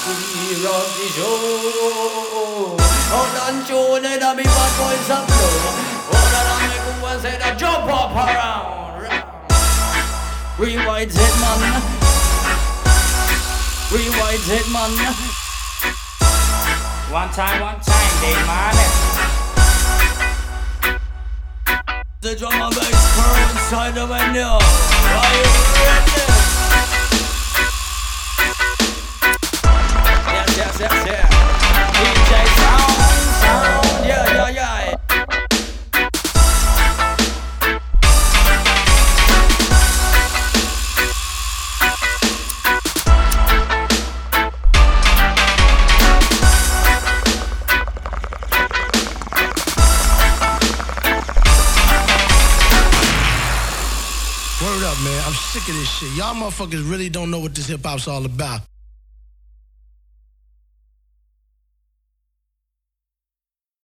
We rock the show. Out on tune and me bad boys up low. All that I make one say that jump up around. Rewind it man. Rewind it man. One time, day man. The drum and bass curve inside the window. Are you ready? Yes. DJ sound, yeah. Word up, man. I'm sick of this shit. Y'all motherfuckers really don't know what this hip hop's all about.